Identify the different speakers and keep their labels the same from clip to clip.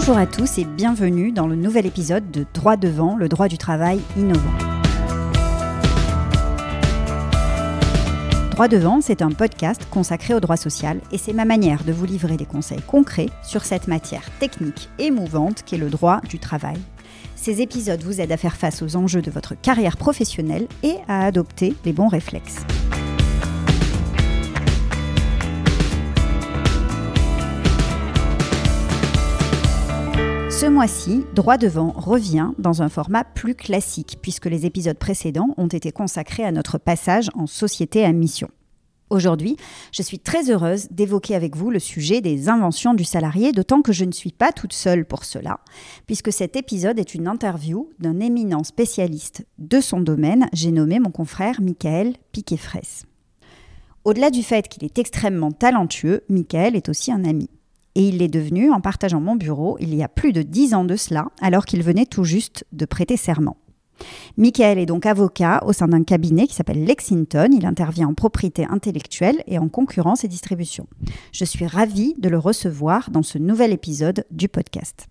Speaker 1: Bonjour à tous et bienvenue dans le nouvel épisode de Droit devant, le droit du travail innovant. Droit devant, c'est un podcast consacré au droit social et c'est ma manière de vous livrer des conseils concrets sur cette matière technique et mouvante qu'est le droit du travail. Ces épisodes vous aident à faire face aux enjeux de votre carrière professionnelle et à adopter les bons réflexes. Ce mois-ci, Droit devant revient dans un format plus classique puisque les épisodes précédents ont été consacrés à notre passage en société à mission. Aujourd'hui, je suis très heureuse d'évoquer avec vous le sujet des inventions du salarié, d'autant que je ne suis pas toute seule pour cela, puisque cet épisode est une interview d'un éminent spécialiste de son domaine, j'ai nommé mon confrère Michael Piquet-Fraisse. Au-delà du fait qu'il est extrêmement talentueux, Michael est aussi un ami. Et il l'est devenu en partageant mon bureau il y a plus de 10 ans de cela, alors qu'il venait tout juste de prêter serment. Michael est donc avocat au sein d'un cabinet qui s'appelle Lexington. Il intervient en propriété intellectuelle et en concurrence et distribution. Je suis ravie de le recevoir dans ce nouvel épisode du podcast.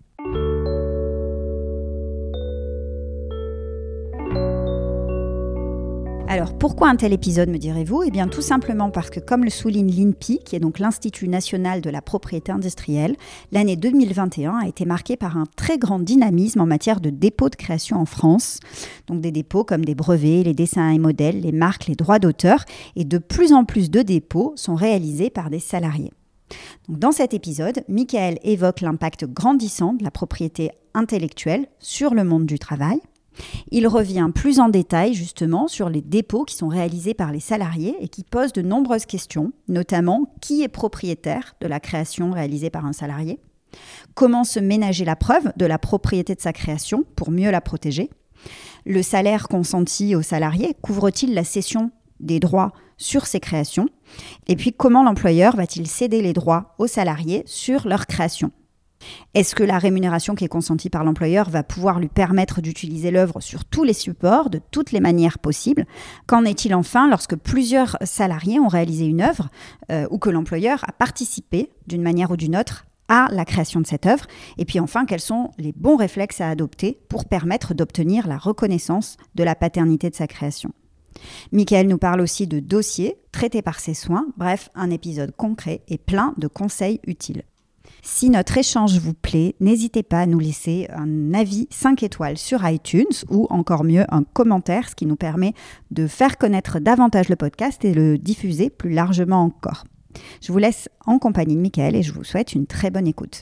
Speaker 1: Alors, pourquoi un tel épisode, me direz-vous ? Eh bien, tout simplement parce que, comme le souligne l'INPI, qui est donc l'Institut national de la propriété industrielle, l'année 2021 a été marquée par un très grand dynamisme en matière de dépôts de création en France. Donc, des dépôts comme des brevets, les dessins et modèles, les marques, les droits d'auteur. Et de plus en plus de dépôts sont réalisés par des salariés. Donc, dans cet épisode, Michael évoque l'impact grandissant de la propriété intellectuelle sur le monde du travail. Il revient plus en détail justement sur les dépôts qui sont réalisés par les salariés et qui posent de nombreuses questions, notamment qui est propriétaire de la création réalisée par un salarié ? Comment se ménager la preuve de la propriété de sa création pour mieux la protéger ? Le salaire consenti aux salariés couvre-t-il la cession des droits sur ces créations ? Et puis comment l'employeur va-t-il céder les droits aux salariés sur leur création ? Est-ce que la rémunération qui est consentie par l'employeur va pouvoir lui permettre d'utiliser l'œuvre sur tous les supports, de toutes les manières possibles ? Qu'en est-il enfin lorsque plusieurs salariés ont réalisé une œuvre ou que l'employeur a participé d'une manière ou d'une autre à la création de cette œuvre ? Et puis enfin, quels sont les bons réflexes à adopter pour permettre d'obtenir la reconnaissance de la paternité de sa création ? Michael nous parle aussi de dossiers traités par ses soins, bref, un épisode concret et plein de conseils utiles. Si notre échange vous plaît, n'hésitez pas à nous laisser un avis 5 étoiles sur iTunes ou encore mieux un commentaire, ce qui nous permet de faire connaître davantage le podcast et le diffuser plus largement encore. Je vous laisse en compagnie de Michael et je vous souhaite une très bonne écoute.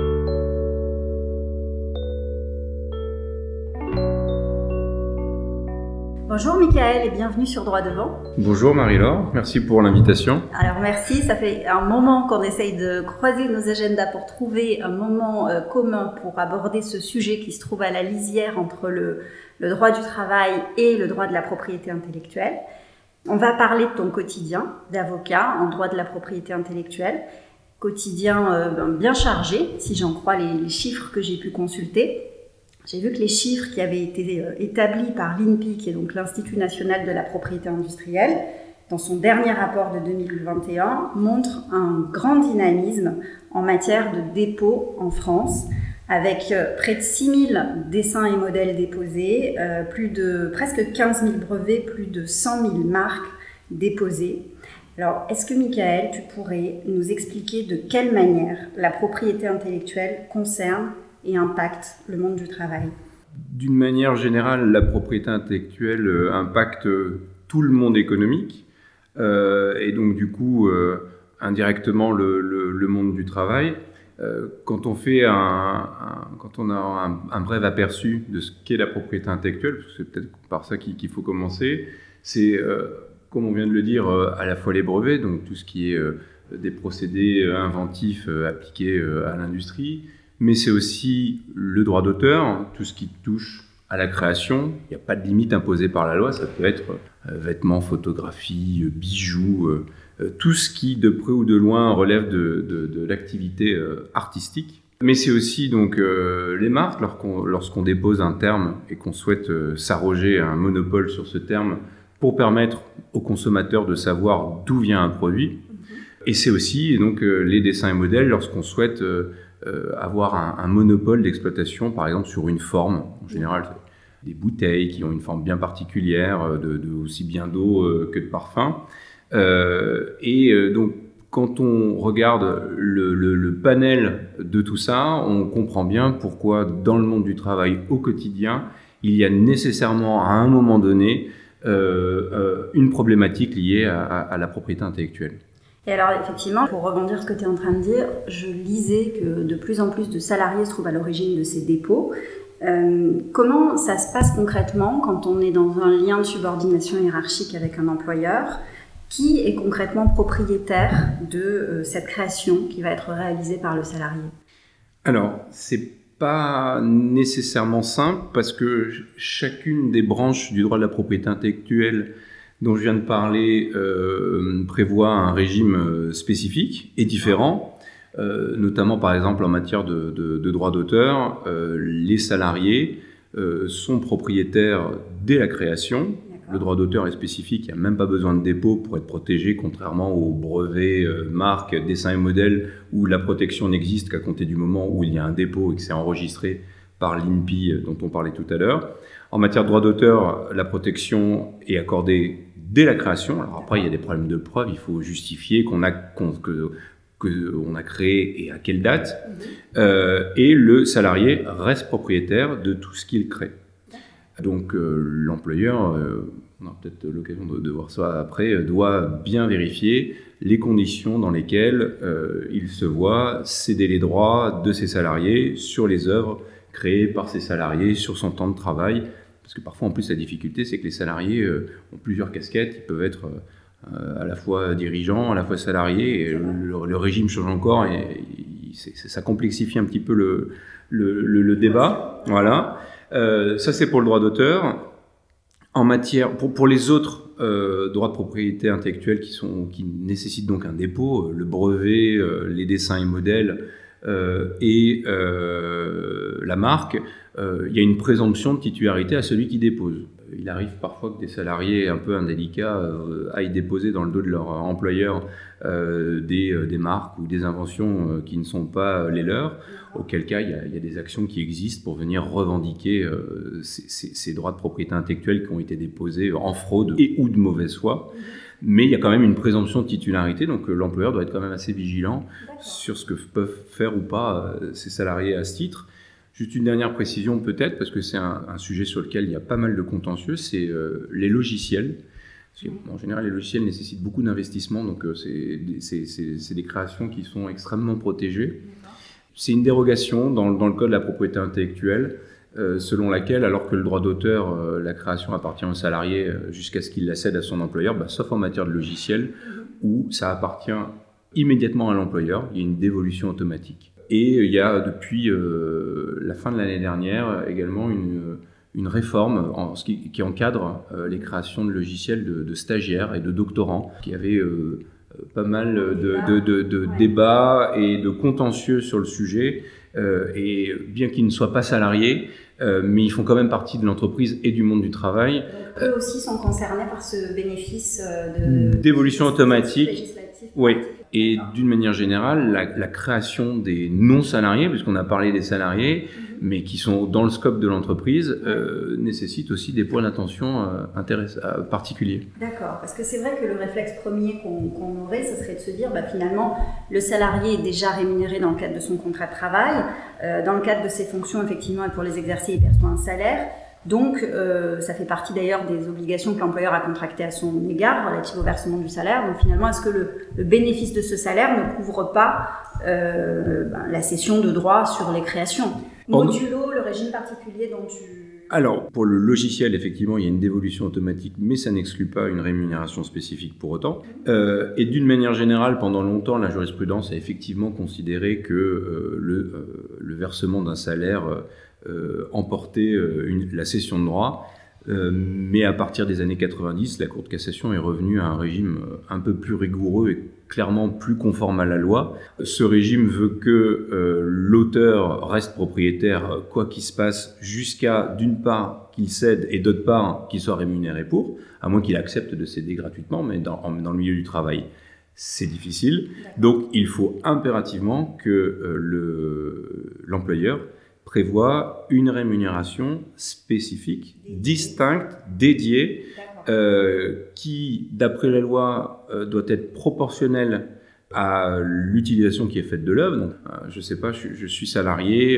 Speaker 1: Bonjour Michael et bienvenue sur Droit devant.
Speaker 2: Bonjour Marie-Laure, merci pour l'invitation.
Speaker 1: Alors merci, ça fait un moment qu'on essaye de croiser nos agendas pour trouver un moment commun pour aborder ce sujet qui se trouve à la lisière entre le droit du travail et le droit de la propriété intellectuelle. On va parler de ton quotidien d'avocat en droit de la propriété intellectuelle, quotidien bien chargé si j'en crois les chiffres que j'ai pu consulter. J'ai vu que les chiffres qui avaient été établis par l'INPI, qui est donc l'Institut national de la propriété industrielle, dans son dernier rapport de 2021, montrent un grand dynamisme en matière de dépôt en France, avec près de 6 000 dessins et modèles déposés, presque 15 000 brevets, plus de 100 000 marques déposées. Alors, est-ce que Michael, tu pourrais nous expliquer de quelle manière la propriété intellectuelle concerne et impacte le monde du travail ?
Speaker 2: D'une manière générale, la propriété intellectuelle impacte tout le monde économique et donc du coup indirectement le monde du travail. Quand on fait quand on a un bref aperçu de ce qu'est la propriété intellectuelle, parce que c'est peut-être par ça qu'il faut commencer, c'est comme on vient de le dire, à la fois les brevets, donc tout ce qui est des procédés inventifs appliqués à l'industrie, mais c'est aussi le droit d'auteur, tout ce qui touche à la création. Il n'y a pas de limite imposée par la loi, ça peut être vêtements, photographies, bijoux, tout ce qui de près ou de loin relève de l'activité artistique. Mais c'est aussi donc les marques, lorsqu'on dépose un terme et qu'on souhaite s'arroger un monopole sur ce terme pour permettre aux consommateurs de savoir d'où vient un produit. Et c'est aussi donc les dessins et modèles lorsqu'on souhaite avoir un monopole d'exploitation, par exemple sur une forme. En général, des bouteilles qui ont une forme bien particulière, aussi bien d'eau que de parfum. Donc, quand on regarde le panel de tout ça, on comprend bien pourquoi dans le monde du travail au quotidien, il y a nécessairement à un moment donné une problématique liée à la propriété intellectuelle.
Speaker 1: Et alors effectivement, pour rebondir sur ce que tu es en train de dire, je lisais que de plus en plus de salariés se trouvent à l'origine de ces dépôts. Comment ça se passe concrètement quand on est dans un lien de subordination hiérarchique avec un employeur ? Qui est concrètement propriétaire de cette création qui va être réalisée par le salarié ?
Speaker 2: Alors, c'est pas nécessairement simple parce que chacune des branches du droit de la propriété intellectuelle dont je viens de parler prévoit un régime spécifique et différent, notamment par exemple en matière de droit d'auteur. Les salariés sont propriétaires dès la création. Le droit d'auteur est spécifique, il n'y a même pas besoin de dépôt pour être protégé, contrairement aux brevets, marques, dessins et modèles, où la protection n'existe qu'à compter du moment où il y a un dépôt et que c'est enregistré par l'INPI dont on parlait tout à l'heure. En matière de droit d'auteur, la protection est accordée dès la création. Alors après, il y a des problèmes de preuve, il faut justifier qu'on a créé et à quelle date. Et le salarié reste propriétaire de tout ce qu'il crée. Donc l'employeur, on a peut-être l'occasion de voir ça après, doit bien vérifier les conditions dans lesquelles il se voit céder les droits de ses salariés sur les œuvres créées par ses salariés, sur son temps de travail. Parce que parfois, en plus, la difficulté, c'est que les salariés ont plusieurs casquettes. Ils peuvent être à la fois dirigeants, à la fois salariés. Et le régime change encore et ça complexifie un petit peu le débat. Voilà. Ça, c'est pour le droit d'auteur. En matière, pour les autres droits de propriété intellectuelle qui nécessitent donc un dépôt, le brevet, les dessins et modèles et la marque, il y a une présomption de titularité à celui qui dépose. Il arrive parfois que des salariés un peu indélicats aillent déposer dans le dos de leur employeur des marques ou des inventions qui ne sont pas les leurs, auquel cas il y a des actions qui existent pour venir revendiquer ces droits de propriété intellectuelle qui ont été déposés en fraude et ou de mauvaise foi. Mais il y a quand même une présomption de titularité, donc l'employeur doit être quand même assez vigilant sur ce que peuvent faire ou pas ses salariés à ce titre. Juste une dernière précision peut-être, parce que c'est un sujet sur lequel il y a pas mal de contentieux, c'est les logiciels. En général, les logiciels nécessitent beaucoup d'investissement, donc c'est des créations qui sont extrêmement protégées. C'est une dérogation dans le code de la propriété intellectuelle, selon laquelle, alors que le droit d'auteur, la création appartient au salarié jusqu'à ce qu'il la cède à son employeur, sauf en matière de logiciel, où ça appartient immédiatement à l'employeur, il y a une dévolution automatique. Et il y a depuis la fin de l'année dernière également une réforme qui encadre les créations de logiciels de stagiaires et de doctorants, qui avaient pas mal de débats et de contentieux sur le sujet. Et bien qu'ils ne soient pas salariés, mais ils font quand même partie de l'entreprise et du monde du travail.
Speaker 1: Donc, eux aussi sont concernés par ce bénéfice
Speaker 2: d'évolution automatique. Oui. Et d'une manière générale, la création des non-salariés, puisqu'on a parlé des salariés, mais qui sont dans le scope de l'entreprise, nécessite aussi des points d'attention particuliers.
Speaker 1: D'accord, parce que c'est vrai que le réflexe premier qu'on aurait, ce serait de se dire, finalement, le salarié est déjà rémunéré dans le cadre de son contrat de travail, dans le cadre de ses fonctions, effectivement, et pour les exercer, il perçoit un salaire. Donc, ça fait partie d'ailleurs des obligations que l'employeur a contractées à son égard relatives au versement du salaire. Donc, finalement, est-ce que le bénéfice de ce salaire ne couvre pas la cession de droits sur les créations ? Modulo, le régime particulier dont tu...
Speaker 2: Alors, pour le logiciel, effectivement, il y a une dévolution automatique, mais ça n'exclut pas une rémunération spécifique pour autant. Et d'une manière générale, pendant longtemps, la jurisprudence a effectivement considéré que le versement d'un salaire emportait la cession de droit. Mais à partir des années 90, la Cour de cassation est revenue à un régime un peu plus rigoureux et clairement plus conforme à la loi. Ce régime veut que l'auteur reste propriétaire quoi qu'il se passe, jusqu'à d'une part qu'il cède et d'autre part qu'il soit rémunéré pour, à moins qu'il accepte de céder gratuitement, mais dans le milieu du travail. C'est difficile. Donc, il faut impérativement que l'employeur prévoit une rémunération spécifique, distincte, dédiée, qui, d'après la loi, doit être proportionnelle à l'utilisation qui est faite de l'œuvre. Donc, je sais pas, je suis salarié,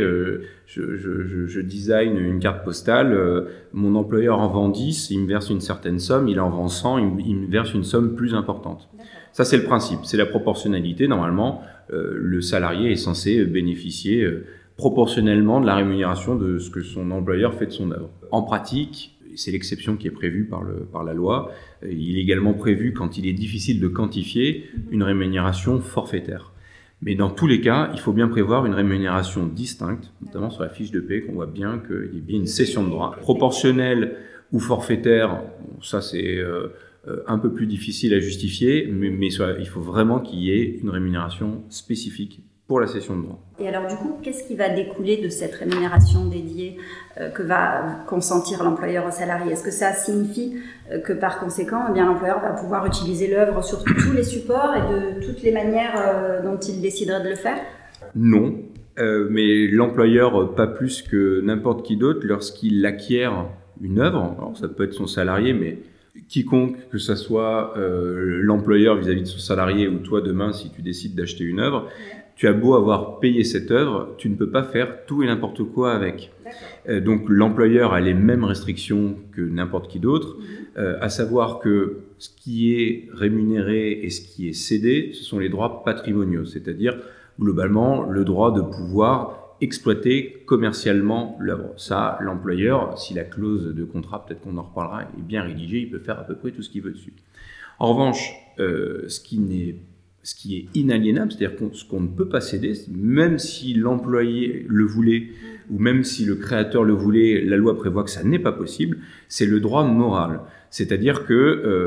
Speaker 2: je design une carte postale, mon employeur en vend 10, il me verse une certaine somme, il en vend 100, il me verse une somme plus importante. Ça, c'est le principe, c'est la proportionnalité. Normalement, le salarié est censé bénéficier proportionnellement de la rémunération de ce que son employeur fait de son œuvre. En pratique, c'est l'exception qui est prévue par la loi. Il est également prévu, quand il est difficile de quantifier, une rémunération forfaitaire. Mais dans tous les cas, il faut bien prévoir une rémunération distincte, notamment sur la fiche de paie, qu'on voit bien qu'il y a bien une cession de droit. Proportionnelle ou forfaitaire, ça c'est un peu plus difficile à justifier, mais il faut vraiment qu'il y ait une rémunération spécifique pour la cession de droit.
Speaker 1: Et alors du coup, qu'est-ce qui va découler de cette rémunération dédiée que va consentir l'employeur au salarié ? Est-ce que ça signifie que par conséquent, eh bien, l'employeur va pouvoir utiliser l'œuvre sur tous les supports et de toutes les manières dont il déciderait de le faire ?
Speaker 2: Non, mais l'employeur, pas plus que n'importe qui d'autre, lorsqu'il acquiert une œuvre, alors ça peut être son salarié, mais quiconque, que ce soit l'employeur vis-à-vis de son salarié ou toi demain si tu décides d'acheter une œuvre, tu as beau avoir payé cette œuvre, tu ne peux pas faire tout et n'importe quoi avec. Donc l'employeur a les mêmes restrictions que n'importe qui d'autre, à savoir que ce qui est rémunéré et ce qui est cédé, ce sont les droits patrimoniaux, c'est-à-dire globalement le droit de pouvoir exploiter commercialement l'œuvre. Ça, l'employeur, si la clause de contrat, peut-être qu'on en reparlera, est bien rédigée, il peut faire à peu près tout ce qu'il veut dessus. En revanche, ce qui est inaliénable, c'est-à-dire ce qu'on ne peut pas céder, même si l'employé le voulait, ou même si le créateur le voulait, la loi prévoit que ça n'est pas possible, c'est le droit moral. C'est-à-dire que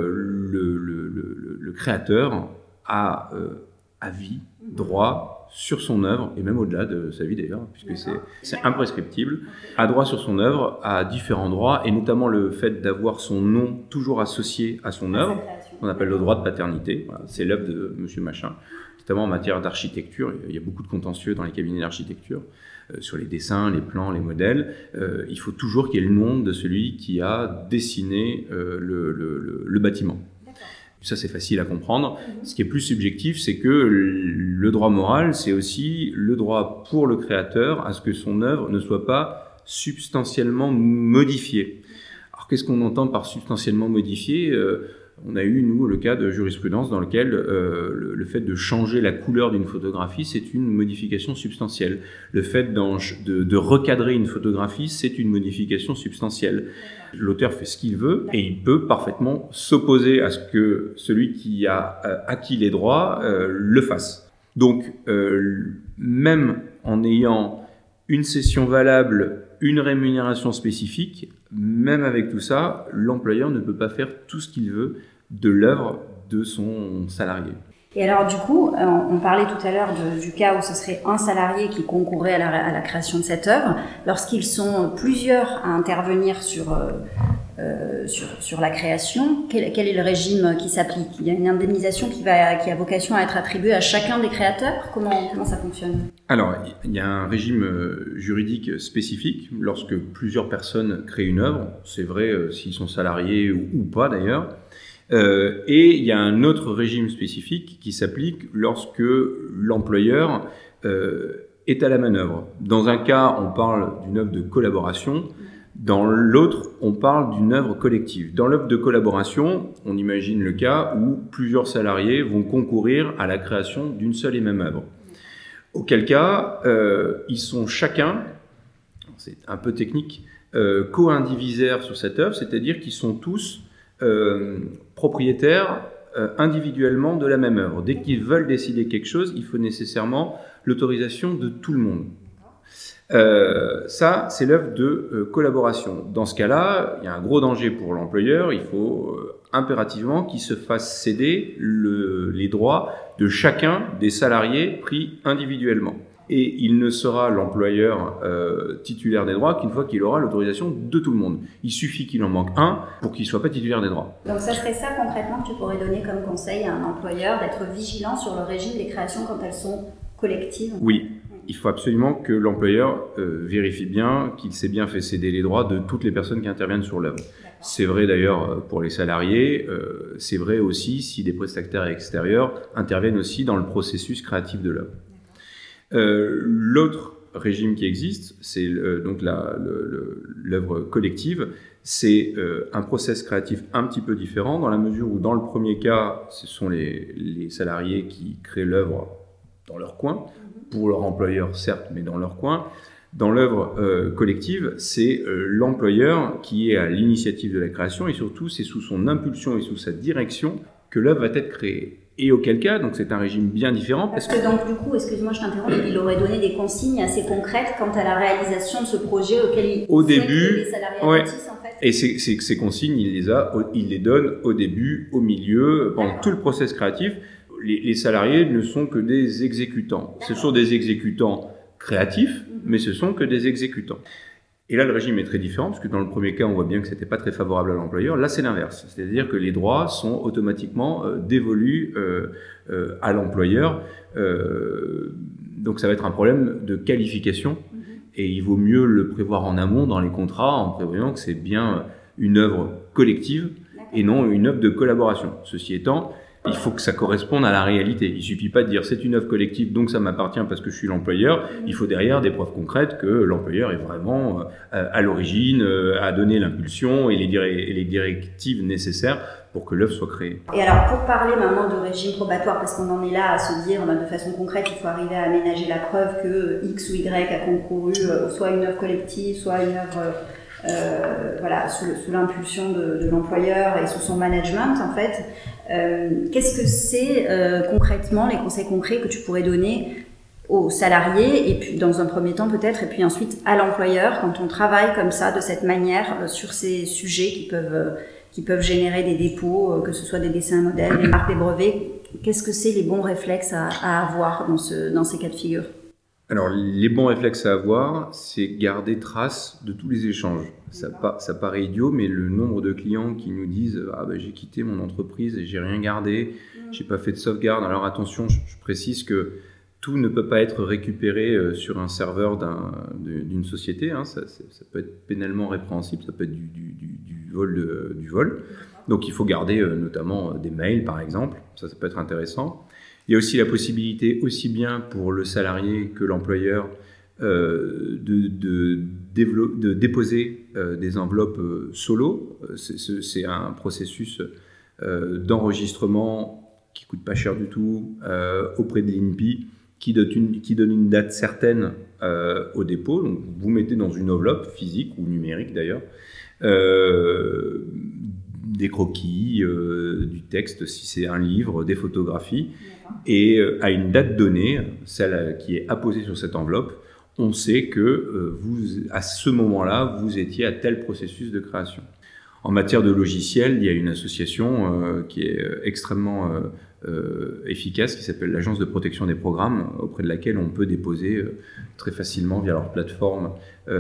Speaker 2: le créateur a à vie droit sur son œuvre, et même au-delà de sa vie d'ailleurs, puisque c'est imprescriptible, a droit sur son œuvre à différents droits, et notamment le fait d'avoir son nom toujours associé à son œuvre, qu'on appelle le droit de paternité. Voilà, c'est l'œuvre de monsieur machin, notamment en matière d'architecture. Il y a beaucoup de contentieux dans les cabinets d'architecture, sur les dessins, les plans, les modèles. Il faut toujours qu'il y ait le nom de celui qui a dessiné le bâtiment. Ça, c'est facile à comprendre. Ce qui est plus subjectif, c'est que le droit moral, c'est aussi le droit pour le créateur à ce que son œuvre ne soit pas substantiellement modifiée. Alors, qu'est-ce qu'on entend par substantiellement modifiée ? On a eu, nous, le cas de jurisprudence dans lequel le fait de changer la couleur d'une photographie, c'est une modification substantielle. Le fait de recadrer une photographie, c'est une modification substantielle. L'auteur fait ce qu'il veut et il peut parfaitement s'opposer à ce que celui qui a acquis les droits le fasse. Donc, même en ayant une cession valable, une rémunération spécifique, même avec tout ça, l'employeur ne peut pas faire tout ce qu'il veut de l'œuvre de son salarié.
Speaker 1: Et alors du coup, on parlait tout à l'heure du cas où ce serait un salarié qui concourrait à la création de cette œuvre. Lorsqu'ils sont plusieurs à intervenir sur la création, quel est le régime qui s'applique ? Il y a une indemnisation qui a vocation à être attribuée à chacun des créateurs ? Comment ça fonctionne ?
Speaker 2: Alors, il y a un régime juridique spécifique lorsque plusieurs personnes créent une œuvre. C'est vrai s'ils sont salariés ou pas d'ailleurs. Et il y a un autre régime spécifique qui s'applique lorsque l'employeur est à la manœuvre. Dans un cas, on parle d'une œuvre de collaboration. Dans l'autre, on parle d'une œuvre collective. Dans l'œuvre de collaboration, on imagine le cas où plusieurs salariés vont concourir à la création d'une seule et même œuvre. Auquel cas, ils sont chacun, c'est un peu technique, co-indivisaires sur cette œuvre, c'est-à-dire qu'ils sont tous propriétaires individuellement de la même œuvre. Dès qu'ils veulent décider quelque chose, il faut nécessairement l'autorisation de tout le monde. Ça, c'est l'œuvre de collaboration. Dans ce cas-là, il y a un gros danger pour l'employeur. Il faut impérativement qu'il se fasse céder les droits de chacun des salariés pris individuellement. Et il ne sera l'employeur titulaire des droits qu'une fois qu'il aura l'autorisation de tout le monde. Il suffit qu'il en manque un pour qu'il ne soit pas titulaire des droits.
Speaker 1: Donc ça serait ça concrètement que tu pourrais donner comme conseil à un employeur, d'être vigilant sur le régime des créations quand elles sont collectives?
Speaker 2: Oui. Il faut absolument que l'employeur vérifie bien qu'il s'est bien fait céder les droits de toutes les personnes qui interviennent sur l'œuvre. C'est vrai d'ailleurs pour les salariés, c'est vrai aussi si des prestataires extérieurs interviennent aussi dans le processus créatif de l'œuvre. L'autre régime qui existe, c'est donc l'œuvre collective. C'est un process créatif un petit peu différent dans la mesure où dans le premier cas, ce sont les salariés qui créent l'œuvre dans leur coin, pour leur employeur certes, mais dans leur coin. Dans l'œuvre collective, c'est l'employeur qui est à l'initiative de la création et surtout c'est sous son impulsion et sous sa direction que l'œuvre va être créée. Et auquel cas, donc c'est un régime bien différent.
Speaker 1: Parce que donc du coup, excuse-moi je t'interromps, il aurait donné des consignes assez concrètes quant à la réalisation de ce projet auquel les salariés aboutissent en fait.
Speaker 2: Et ces consignes, il les donne au début, au milieu, pendant tout le process créatif. Les salariés ne sont que des exécutants. Ce sont des exécutants créatifs, mais ce sont que des exécutants. Et là, le régime est très différent, parce que dans le premier cas, on voit bien que c'était pas très favorable à l'employeur. Là, c'est l'inverse. C'est-à-dire que les droits sont automatiquement dévolus à l'employeur. Donc, ça va être un problème de qualification. Et il vaut mieux le prévoir en amont dans les contrats, en prévoyant que c'est bien une œuvre collective et non une œuvre de collaboration. Ceci étant, il faut que ça corresponde à la réalité. Il suffit pas de dire c'est une œuvre collective donc ça m'appartient parce que je suis l'employeur. Il faut derrière des preuves concrètes que l'employeur est vraiment à l'origine, a donné l'impulsion et les directives nécessaires pour que l'œuvre soit créée.
Speaker 1: Et alors pour parler maintenant de régime probatoire, parce qu'on en est là à se dire de façon concrète il faut arriver à aménager la preuve que X ou Y a concouru soit une œuvre collective, soit une œuvre sous l'impulsion de l'employeur et sous son management en fait. Qu'est-ce que c'est concrètement les conseils concrets que tu pourrais donner aux salariés et puis dans un premier temps peut-être et puis ensuite à l'employeur quand on travaille comme ça de cette manière sur ces sujets qui peuvent générer des dépôts, que ce soit des dessins modèles, des marques, des brevets. Qu'est-ce que c'est les bons réflexes à avoir dans ces cas de figure?
Speaker 2: Alors, les bons réflexes à avoir, c'est garder trace de tous les échanges. Ça paraît idiot, mais le nombre de clients qui nous disent « Ah ben j'ai quitté mon entreprise et j'ai rien gardé, j'ai pas fait de sauvegarde ». Alors attention, je précise que tout ne peut pas être récupéré sur un serveur d'une société. Hein. Ça peut être pénalement répréhensible, ça peut être du vol. Donc il faut garder notamment des mails, par exemple. Ça peut être intéressant. Il y a aussi la possibilité, aussi bien pour le salarié que l'employeur, de déposer des enveloppes solo. C'est un processus d'enregistrement qui coûte pas cher du tout auprès de l'INPI, qui donne une date certaine au dépôt. Donc vous mettez dans une enveloppe physique ou numérique d'ailleurs des croquis, du texte si c'est un livre, des photographies. Et à une date donnée, celle qui est apposée sur cette enveloppe, on sait que à ce moment-là, vous étiez à tel processus de création. En matière de logiciel, il y a une association qui est extrêmement efficace, qui s'appelle l'Agence de protection des programmes, auprès de laquelle on peut déposer très facilement via leur plateforme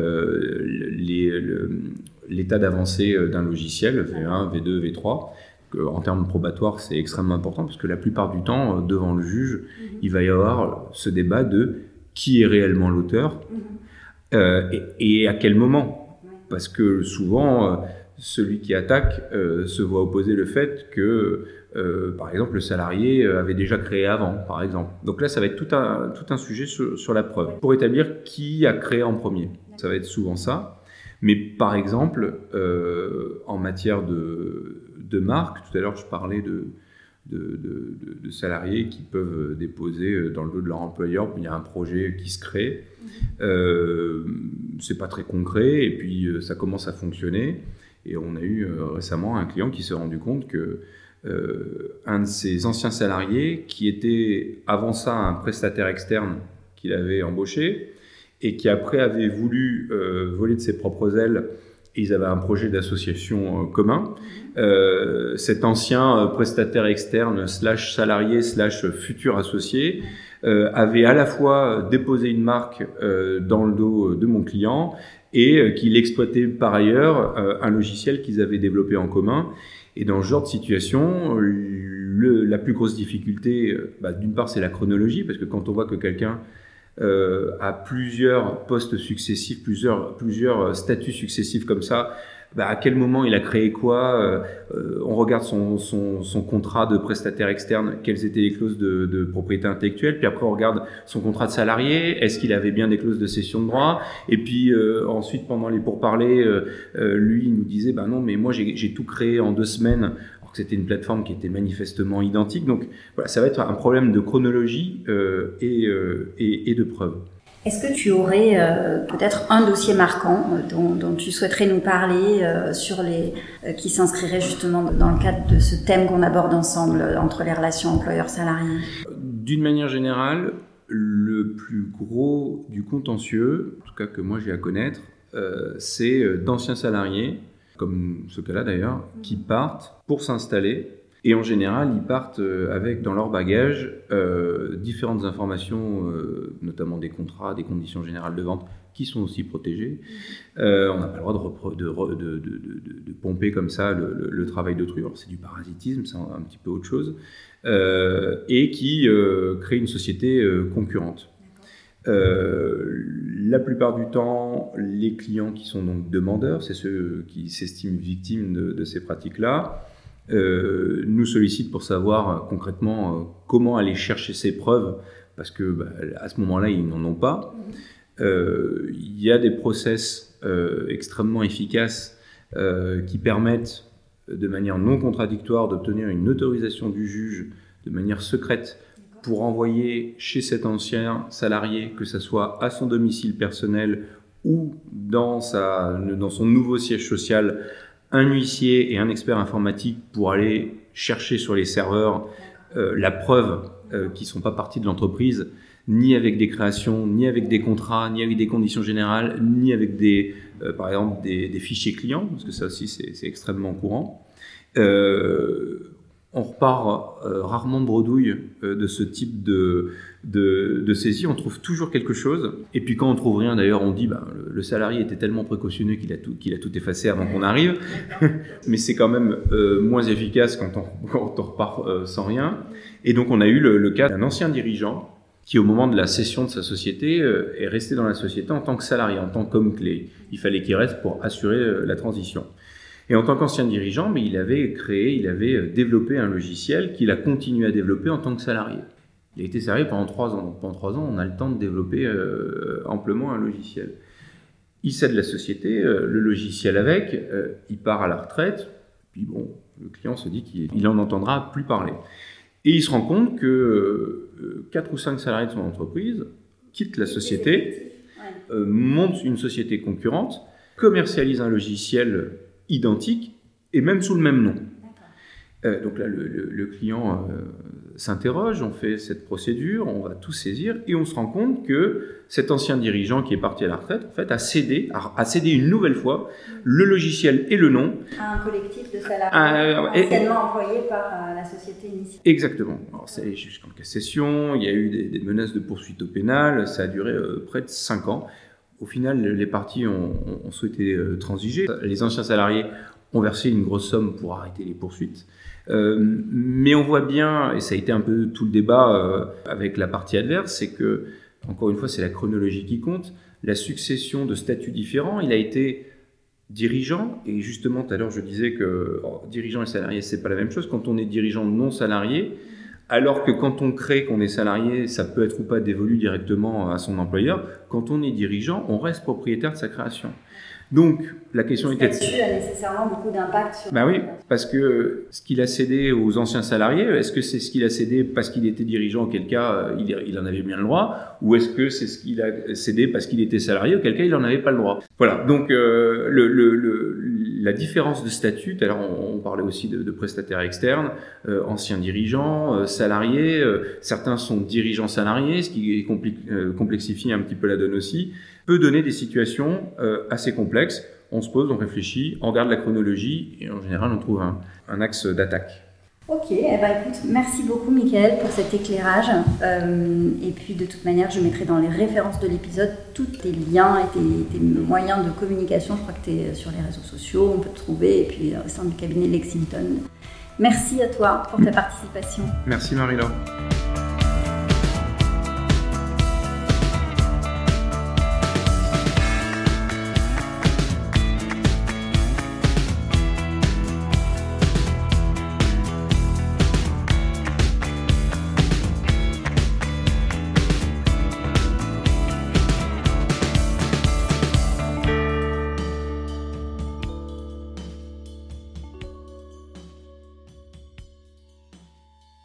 Speaker 2: l'état d'avancée d'un logiciel, V1, V2, V3. En termes probatoires, c'est extrêmement important parce que la plupart du temps, devant le juge, il va y avoir ce débat de qui est réellement l'auteur et à quel moment. Parce que souvent, celui qui attaque se voit opposer le fait que, par exemple, le salarié avait déjà créé avant, par exemple. Donc là, ça va être tout un sujet sur la preuve. Pour établir qui a créé en premier, ça va être souvent ça. Mais par exemple, en matière de marque, tout à l'heure je parlais de salariés qui peuvent déposer dans le dos de leur employeur, il y a un projet qui se crée, c'est pas très concret et puis ça commence à fonctionner et on a eu récemment un client qui s'est rendu compte que un de ses anciens salariés qui était avant ça un prestataire externe qu'il avait embauché et qui après avait voulu voler de ses propres ailes. Et ils avaient un projet d'association commun. Cet ancien prestataire externe / salarié / futur associé avait à la fois déposé une marque dans le dos de mon client et qu'il exploitait par ailleurs un logiciel qu'ils avaient développé en commun. Et dans ce genre de situation, la plus grosse difficulté, d'une part, c'est la chronologie, parce que quand on voit que quelqu'un à plusieurs postes successifs, plusieurs statuts successifs comme ça, à quel moment il a créé quoi, on regarde son contrat de prestataire externe, quelles étaient les clauses de propriété intellectuelle, puis après on regarde son contrat de salarié, est-ce qu'il avait bien des clauses de cession de droit, et puis ensuite pendant les pourparlers, lui il nous disait non mais moi j'ai tout créé en 2 semaines, que c'était une plateforme qui était manifestement identique. Donc voilà, ça va être un problème de chronologie et de preuves.
Speaker 1: Est-ce que tu aurais peut-être un dossier marquant dont tu souhaiterais nous parler qui s'inscrirait justement dans le cadre de ce thème qu'on aborde ensemble entre les relations employeurs-salariés ?
Speaker 2: D'une manière générale, le plus gros du contentieux, en tout cas que moi j'ai à connaître, c'est d'anciens salariés, comme ce cas-là d'ailleurs, qui partent pour s'installer. Et en général, ils partent avec dans leur bagage différentes informations, notamment des contrats, des conditions générales de vente, qui sont aussi protégées. On n'a pas le droit de pomper comme ça le travail d'autrui. Alors, c'est du parasitisme, c'est un petit peu autre chose. Et qui crée une société concurrente. La plupart du temps, les clients qui sont donc demandeurs, c'est ceux qui s'estiment victimes de ces pratiques-là, nous sollicitent pour savoir concrètement comment aller chercher ces preuves, parce que à ce moment-là, ils n'en ont pas. Il y a des process extrêmement efficaces qui permettent de manière non contradictoire d'obtenir une autorisation du juge de manière secrète pour envoyer chez cet ancien salarié, que ce soit à son domicile personnel ou dans son nouveau siège social, un huissier et un expert informatique pour aller chercher sur les serveurs la preuve qu'ils ne sont pas partie de l'entreprise, ni avec des créations, ni avec des contrats, ni avec des conditions générales, ni avec par exemple des fichiers clients, parce que ça aussi c'est extrêmement courant. On repart rarement bredouille de ce type de saisie. On trouve toujours quelque chose. Et puis quand on trouve rien, d'ailleurs, on dit le salarié était tellement précautionneux qu'il a tout effacé avant qu'on arrive. Mais c'est quand même moins efficace quand on repart sans rien. Et donc on a eu le cas d'un ancien dirigeant qui, au moment de la cession de sa société, est resté dans la société en tant que salarié, en tant qu'homme clé. Il fallait qu'il reste pour assurer la transition. Et en tant qu'ancien dirigeant, mais il avait développé un logiciel qu'il a continué à développer en tant que salarié. Il a été salarié pendant 3 ans. Donc pendant 3 ans, on a le temps de développer amplement un logiciel. Il cède la société, le logiciel avec, il part à la retraite, puis le client se dit qu'il n'en entendra plus parler. Et il se rend compte que 4 ou 5 salariés de son entreprise quittent la société, montent une société concurrente, commercialisent un logiciel identique et même sous le même nom. Donc là, le client s'interroge, on fait cette procédure, on va tout saisir et on se rend compte que cet ancien dirigeant qui est parti à la retraite, en fait, a cédé une nouvelle fois le logiciel et le nom
Speaker 1: à un collectif de salariés anciennement employés par la société initiale.
Speaker 2: Exactement. Alors, c'est allé jusqu'en cassation, il y a eu des menaces de poursuite au pénal, ça a duré près de 5 ans. Au final, les parties ont souhaité transiger. Les anciens salariés ont versé une grosse somme pour arrêter les poursuites. Mais on voit bien, et ça a été un peu tout le débat avec la partie adverse, c'est que, encore une fois, c'est la chronologie qui compte. La succession de statuts différents, il a été dirigeant, et justement, tout à l'heure, je disais que dirigeant et salarié, c'est pas la même chose. Quand on est dirigeant non salarié, alors que quand on crée qu'on est salarié, ça peut être ou pas dévolu directement à son employeur. Quand on est dirigeant, on reste propriétaire de sa création. Donc, la question était...
Speaker 1: Le statut a nécessairement beaucoup d'impact sur...
Speaker 2: Ben oui, parce que ce qu'il a cédé aux anciens salariés, est-ce que c'est ce qu'il a cédé parce qu'il était dirigeant, auquel cas il en avait bien le droit, ou est-ce que c'est ce qu'il a cédé parce qu'il était salarié, auquel cas il n'en avait pas le droit? Voilà, donc la différence de statut, alors on parlait aussi de prestataires externes, anciens dirigeants, salariés, certains sont dirigeants salariés, ce qui complexifie un petit peu la donne aussi, peut donner des situations assez complexes. On se pose, on réfléchit, on regarde la chronologie et en général on trouve un axe d'attaque.
Speaker 1: Ok, écoute, merci beaucoup Mickaël pour cet éclairage. Et puis de toute manière, je mettrai dans les références de l'épisode tous tes liens et tes moyens de communication. Je crois que tu es sur les réseaux sociaux, on peut te trouver, et puis au sein du cabinet Lexington. Merci à toi pour ta participation.
Speaker 2: Merci Marie-Laure.